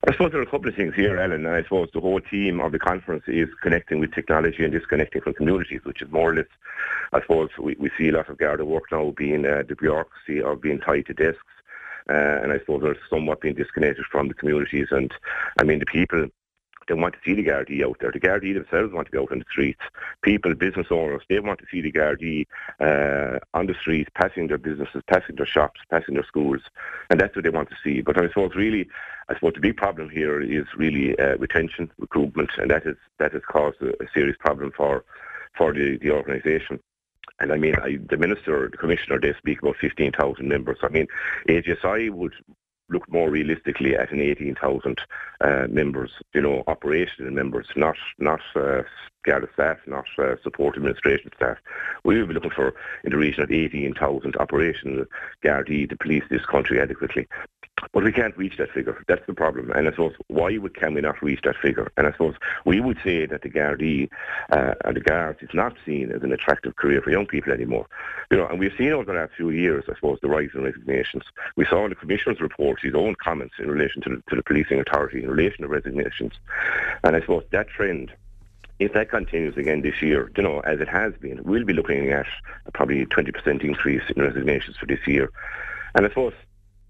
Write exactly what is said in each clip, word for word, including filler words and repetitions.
I suppose there are a couple of things here, Ellen, and I suppose the whole theme of the conference is connecting with technology and disconnecting from communities, which is more or less, I suppose, we, we see a lot of Garda work now being uh, the bureaucracy of being tied to desks, uh, and I suppose they're somewhat being disconnected from the communities, and I mean the people, they want to see the Gardaí out there. The Gardaí themselves want to be out on the streets. People, business owners, they want to see the Gardaí uh, on the streets, passing their businesses, passing their shops, passing their schools, and that's what they want to see. But I suppose really, I suppose the big problem here is really uh, retention, recruitment, and that is that has caused a, a serious problem for for the, the organisation. And I mean, I, the Minister, the Commissioner, they speak about fifteen thousand members. I mean, A G S I would look more realistically at an eighteen thousand uh, members, you know, operational members, not not uh, Garda staff, not uh, support administration staff. We will be looking for in the region of eighteen thousand operational Gardaí to police this country adequately. But we can't reach that figure. That's the problem. And I suppose, why would, can we not reach that figure? And I suppose we would say that the Gardaí, uh, or the Guards, is not seen as an attractive career for young people anymore. You know, and we've seen over the last few years, I suppose, the rise in resignations. We saw in the Commissioner's report his own comments in relation to the, to the policing authority, in relation to resignations. And I suppose that trend, if that continues again this year, you know, as it has been, we'll be looking at a probably twenty percent increase in resignations for this year. And I suppose,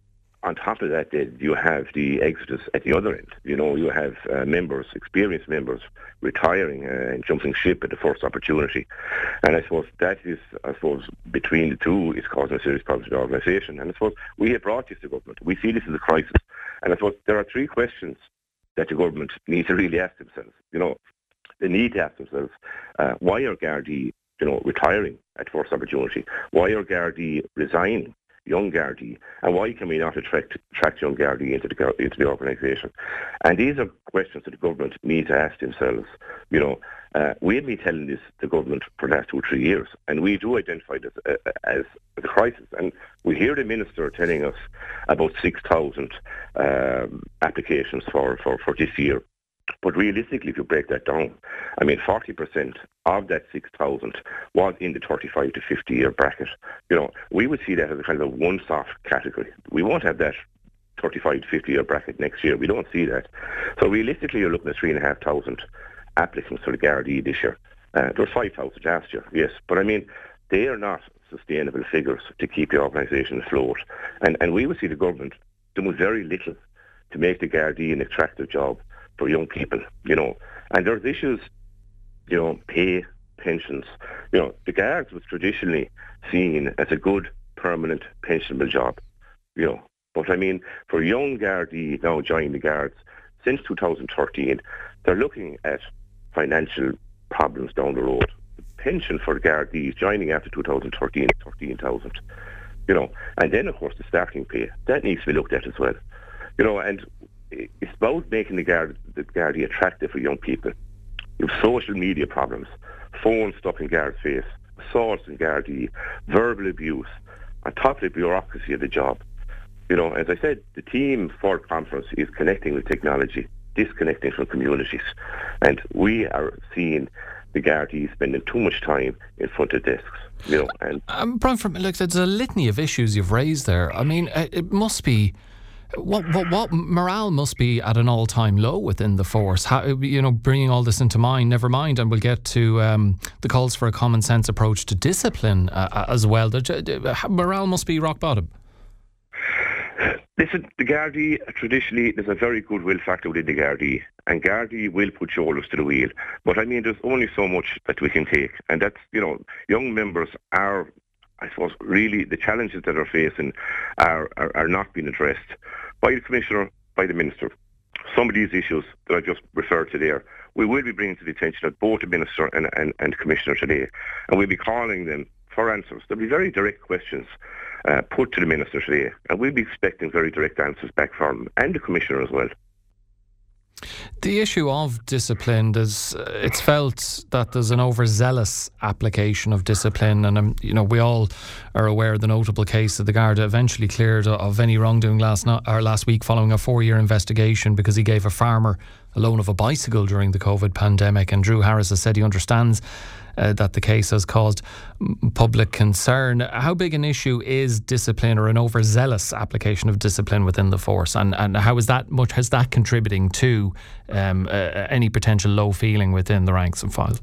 on top of that, then, you have the exodus at the other end. You know, you have uh, members, experienced members, retiring uh, and jumping ship at the first opportunity. And I suppose that is, I suppose, between the two, is causing a serious problem to the organisation. And I suppose we have brought this to government. We see this as a crisis. And I suppose there are three questions that the government needs to really ask themselves. You know, they need to ask themselves, uh, why are Gardaí, you know, retiring at first opportunity? Why are Gardaí resigning? Young Gardaí, and why can we not attract, attract young Gardaí into the into the organisation? And these are questions that the government need to ask themselves. You know, uh, we've been telling this to government for the last two or three years, and we do identify this uh, as, as a crisis. And we hear the Minister telling us about six thousand um, applications for, for, for this year. But realistically, if you break that down, I mean, forty percent of that six thousand was in the thirty-five to fifty year bracket. You know, we would see that as a kind of a one-off category. We won't have that thirty-five to fifty year bracket next year. We don't see that. So realistically, you're looking at three thousand five hundred applicants for the Gardaí this year. Uh, there was five thousand last year, yes. But I mean, they are not sustainable figures to keep the organisation afloat. And, and we would see the government doing very little to make the Gardaí an attractive job for young people, you know. And there's issues, you know, pay, pensions. You know, the Guards was traditionally seen as a good, permanent, pensionable job, you know. But I mean, for young Gardaí now joining the Guards, since two thousand thirteen, they're looking at financial problems down the road. The pension for the Gardaí joining after two thousand thirteen is thirteen thousand, you know. And then, of course, the starting pay, that needs to be looked at as well. You know, and it's about making the Guard, the Gardaí attractive for young people. You have social media problems, phones stuck in Guards' face, assaults in Gardaí, verbal abuse, on top of the bureaucracy of the job. You know, as I said, the theme for the conference is connecting with technology, disconnecting from communities. And we are seeing the Gardaí spending too much time in front of desks. You know, and um, Brian, from, look, there's a litany of issues you've raised there. I mean, it must be. What, what what morale must be at an all-time low within the force. How, you know, bringing all this into mind, never mind, and we'll get to um, the calls for a common sense approach to discipline uh, as well. The, morale must be rock bottom. Listen, the Gardaí, traditionally, there's a very good will factor within the Gardaí, and Gardaí will put shoulders to the wheel. But I mean, there's only so much that we can take, and that's, you know, young members are, I suppose, really the challenges that are facing are, are, are not being addressed by the Commissioner, by the Minister. Some of these issues that I just referred to there, we will be bringing to the attention of both the Minister and, and, and Commissioner today. And we'll be calling them for answers. There'll be very direct questions uh, put to the Minister today. And we'll be expecting very direct answers back from him and the Commissioner as well. The issue of discipline, is it's felt that there's an overzealous application of discipline, and um, you know, we all are aware of the notable case that the Garda eventually cleared of any wrongdoing last no- or last week following a four-year investigation because he gave a farmer a loan of a bicycle during the COVID pandemic. And Drew Harris has said he understands uh, that the case has caused public concern. How big an issue is discipline, or an overzealous application of discipline within the force? And, and how is that much, has that contributing to um, uh, any potential low feeling within the ranks and file?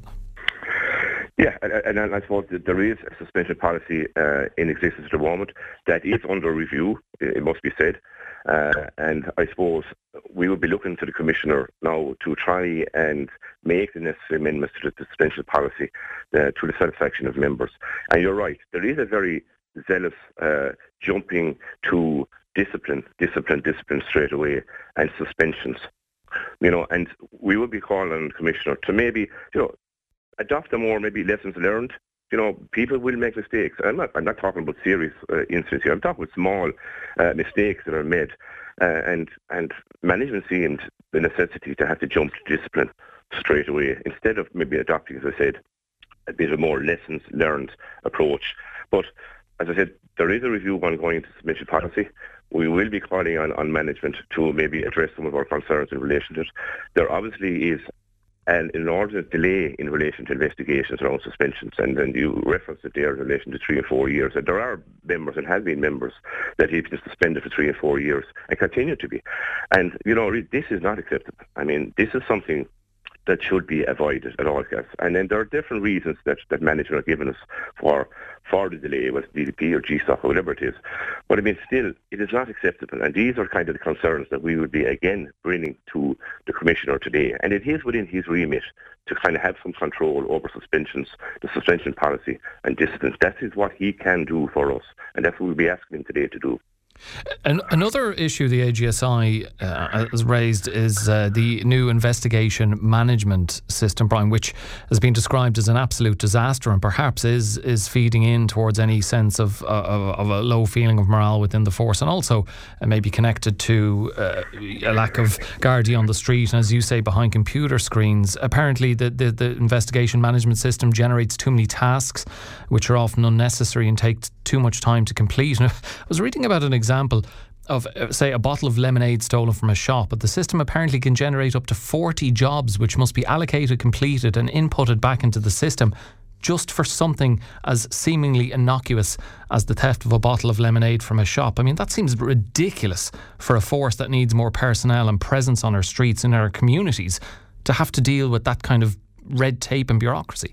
Yeah, and, and I suppose that there is a suspension policy uh, in existence at the moment that is under review, it must be said. Uh, and I suppose we will be looking to the Commissioner now to try and make the necessary amendments to the suspension policy uh, to the satisfaction of members. And you're right, there is a very zealous uh, jumping to discipline, discipline, discipline straight away, and suspensions. You know, and we will be calling on the Commissioner to maybe, you know, adopt a more maybe lessons learned. You know, people will make mistakes. I'm not, I'm not talking about serious uh, incidents here. I'm talking about small uh, mistakes that are made. Uh, and and management seemed the necessity to have to jump to discipline straight away, instead of maybe adopting, as I said, a bit of more lessons learned approach. But as I said, there is a review ongoing to suspension policy. We will be calling on, on management to maybe address some of our concerns in relation to it. There obviously is an inordinate delay in relation to investigations around suspensions, and then you referenced it there in relation to three and four years. And there are members, and have been members, that have been suspended for three and four years and continue to be. And, you know, this is not acceptable. I mean, this is something that should be avoided at all costs. And then there are different reasons that, that management are giving us for for the delay, whether it's D D P or G SOC or whatever it is. But I mean, still, it is not acceptable. And these are kind of the concerns that we would be, again, bringing to the Commissioner today. And it is within his remit to kind of have some control over suspensions, the suspension policy and disciplines. That is what he can do for us. And that's what we'll be asking him today to do. An- another issue the A G S I uh, has raised is uh, the new investigation management system, Brian, which has been described as an absolute disaster, and perhaps is is feeding in towards any sense of uh, of, of a low feeling of morale within the force, and also uh, maybe connected to uh, a lack of Gardaí on the street, and as you say, behind computer screens. Apparently the, the, the investigation management system generates too many tasks, which are often unnecessary and take too much time to complete. And I was reading about an example example of, uh, say, a bottle of lemonade stolen from a shop, but the system apparently can generate up to forty jobs which must be allocated, completed and inputted back into the system just for something as seemingly innocuous as the theft of a bottle of lemonade from a shop. I mean, that seems ridiculous for a force that needs more personnel and presence on our streets and our communities to have to deal with that kind of red tape and bureaucracy.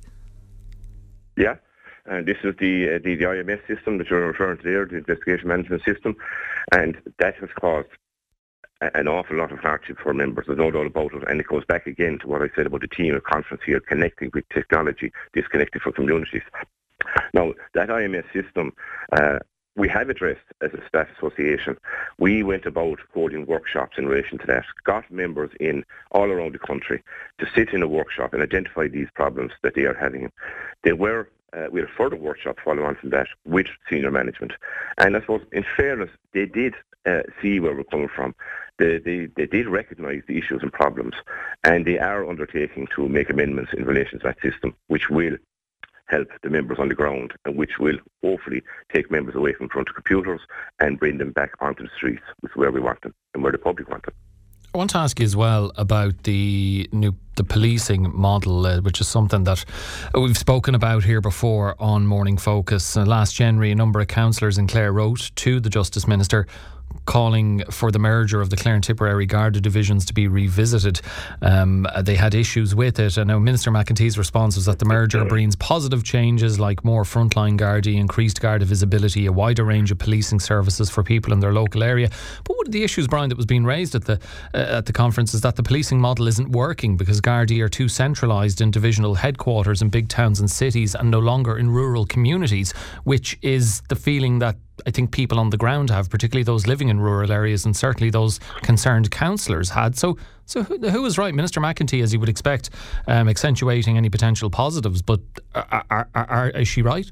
Yeah. And this is the, uh, the the I M S system that you're referring to there, the investigation management system, and that has caused a, an awful lot of hardship for members. There's no doubt about it, and it goes back again to what I said about the team of conference here, connecting with technology, disconnected from communities. Now, that I M S system, uh, we have addressed as a staff association. We went about holding workshops in relation to that, got members in all around the country to sit in a workshop and identify these problems that they are having. They were Uh, we had a further workshop following on from that with senior management. And I suppose, in fairness, they did uh, see where we're coming from. They, they, they did recognise the issues and problems, and they are undertaking to make amendments in relation to that system, which will help the members on the ground and which will hopefully take members away from front of computers and bring them back onto the streets, which is where we want them and where the public want them. I want to ask you as well about the new the policing model, uh, which is something that we've spoken about here before on Morning Focus. Uh, last January, a number of councillors in Clare wrote to the Justice Minister calling for the merger of the Clare and Tipperary Garda divisions to be revisited. Um, they had issues with it, and now Minister McEntee's response was that the merger brings positive changes like more frontline Gardaí, increased Garda visibility, a wider range of policing services for people in their local area. But one of the issues, Brian, that was being raised at the uh, at the conference is that the policing model isn't working because Gardaí are too centralised in divisional headquarters in big towns and cities and no longer in rural communities, which is the feeling that I think people on the ground have, particularly those living in rural areas, and certainly those concerned councillors had. So so who, who was right? Minister McEntee, as you would expect, um, accentuating any potential positives, but are, are, are, are, is she right?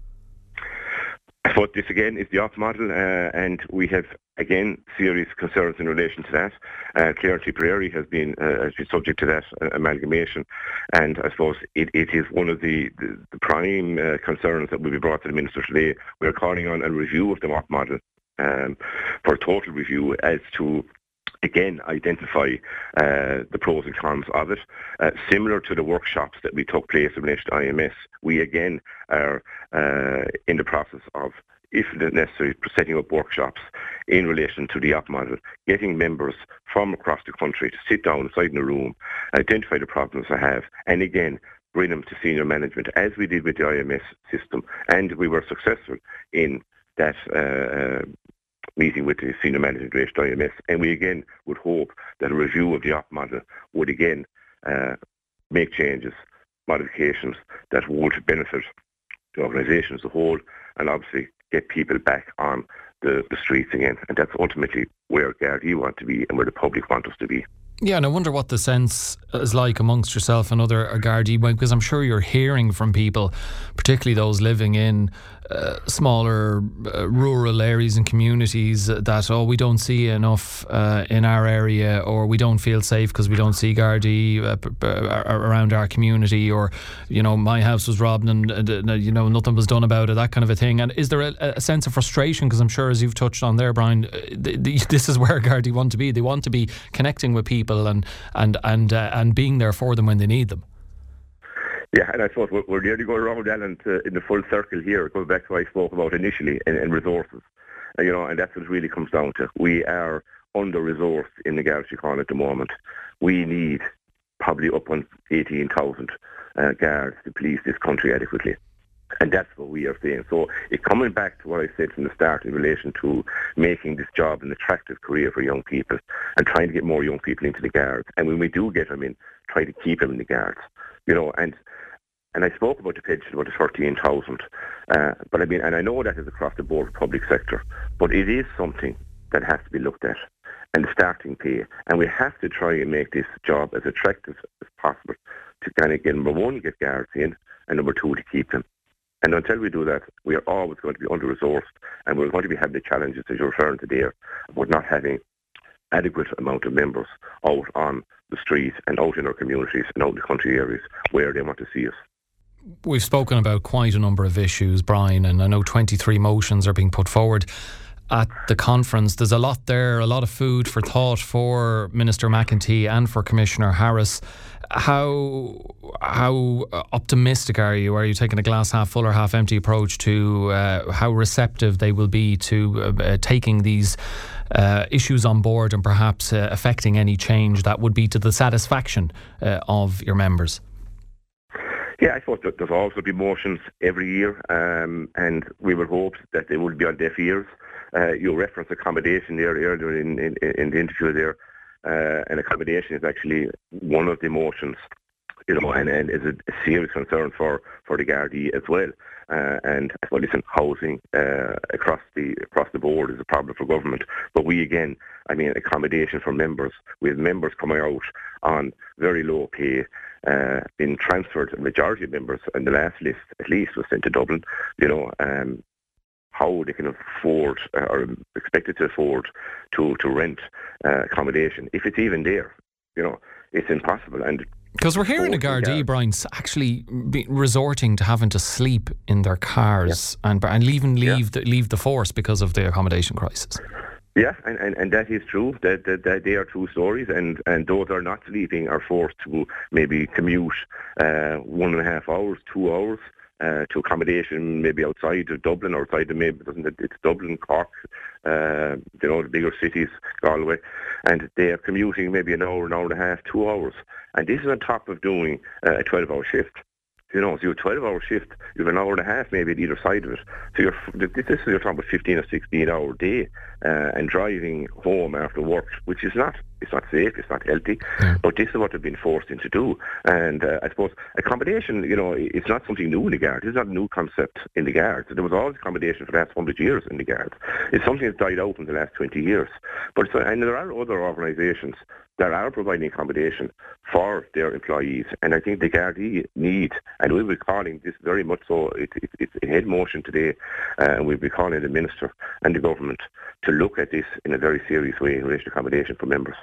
But this again is the off model, uh, and we have again serious concerns in relation to that. Uh, Clare and Tipperary has been uh, has been subject to that uh, amalgamation, and I suppose it, it is one of the, the, the prime uh, concerns that will be brought to the Minister today. We are calling on a review of the off model um, for a total review as to again, identify uh, the pros and cons of it. Uh, similar to the workshops that we took place in relation to I M S, we again are uh, in the process of, if necessary, setting up workshops in relation to the op model, getting members from across the country to sit down inside in a room, identify the problems they have, and again, bring them to senior management, as we did with the I M S system. And we were successful in that uh, meeting with the senior management of I M S, and we again would hope that a review of the op model would again uh, make changes, modifications that would benefit the organisation as a whole, and obviously get people back on the, the streets again. And that's ultimately where Gardaí want to be and where the public want us to be. Yeah, and I wonder what the sense is like amongst yourself and other Gardaí, because I'm sure you're hearing from people, particularly those living in uh, smaller uh, rural areas and communities, that, oh, we don't see enough uh, in our area, or we don't feel safe because we don't see Gardaí uh, p- p- around our community, or, you know, my house was robbed and, uh, you know, nothing was done about it, that kind of a thing. And is there a, a sense of frustration? Because I'm sure, as you've touched on there, Brian, the, the, this is where Gardaí want to be. They want to be connecting with people and and and uh, and being there for them when they need them. Yeah, and I suppose we're, we're nearly going around, Alan, to, in the full circle here, going back to what I spoke about initially, and, and resources. Uh, you know, and that's what it really comes down to. We are under-resourced in the Garda Síochána at the moment. We need probably up on eighteen thousand uh, guards to police this country adequately. And that's what we are saying. So it's coming back to what I said from the start in relation to making this job an attractive career for young people and trying to get more young people into the Guards. And when we do get them in, try to keep them in the Guards. You know, and and I spoke about the pension, about the thirteen thousand. Uh, but I mean, and I know that is across the board public sector, but it is something that has to be looked at. And the starting pay. And we have to try and make this job as attractive as possible to kind of get, number one, get Guards in, and number two, to keep them. And until we do that, we are always going to be under-resourced, and we're going to be having the challenges, as you're referring to there, about not having adequate amount of members out on the street and out in our communities and out in the country areas where they want to see us. We've spoken about quite a number of issues, Brian, and I know twenty-three motions are being put forward at the conference. There's a lot there, a lot of food for thought for Minister McEntee and for Commissioner Harris. How how optimistic are you? Are you taking a glass half full or half empty approach to uh, how receptive they will be to uh, uh, taking these uh, issues on board and perhaps uh, affecting any change that would be to the satisfaction uh, of your members? Yeah, I suppose that there's also be motions every year, um, and we would hope that they would be on deaf ears. Uh, you referenced accommodation there earlier in, in, in the interview there. Uh, and accommodation is actually one of the motions, you know, and, and is a, a serious concern for, for the Gardaí as well. Uh, and well, listen, housing uh, across the across the board is a problem for government. But we again, I mean, accommodation for members. We have members coming out on very low pay, uh, being transferred. The majority of members in the last list, at least, was sent to Dublin. You know. Um, how they can afford uh, or expected to afford to, to rent uh, accommodation, if it's even there. You know, it's impossible. And because we're hearing the Gardaí, Brian, actually be resorting to having to sleep in their cars yeah. and and even leave yeah. the, leave the force because of the accommodation crisis. Yeah, and, and, and that is true. That, that, that they are true stories, and, and those are not sleeping are forced to maybe commute uh, one and a half hours, two hours. Uh, to accommodation maybe outside of Dublin, or outside of maybe doesn't it, it's Dublin, Cork, uh, you know, the bigger cities, Galway, and they are commuting maybe an hour, an hour and a half, two hours, and this is on top of doing uh, a twelve-hour shift. You know, so you have a twelve-hour shift, you have an hour and a half maybe at either side of it. So you're, this is, you're talking about fifteen or sixteen-hour day, uh, and driving home after work, which is not, it's not safe, it's not healthy, yeah. but this is what they've been forced into do. And uh, I suppose accommodation, you know, it's not something new in the Guards. It's not a new concept in the Guards. There was always accommodation for the last hundred years in the Guards. It's something that's died out in the last twenty years. But so, and there are other organisations that are providing accommodation for their employees, and I think the Gardaí need, and we'll be calling this very much so, it, it, it's a head motion today, uh, and we'll be calling the Minister and the Government to look at this in a very serious way in relation to accommodation for members.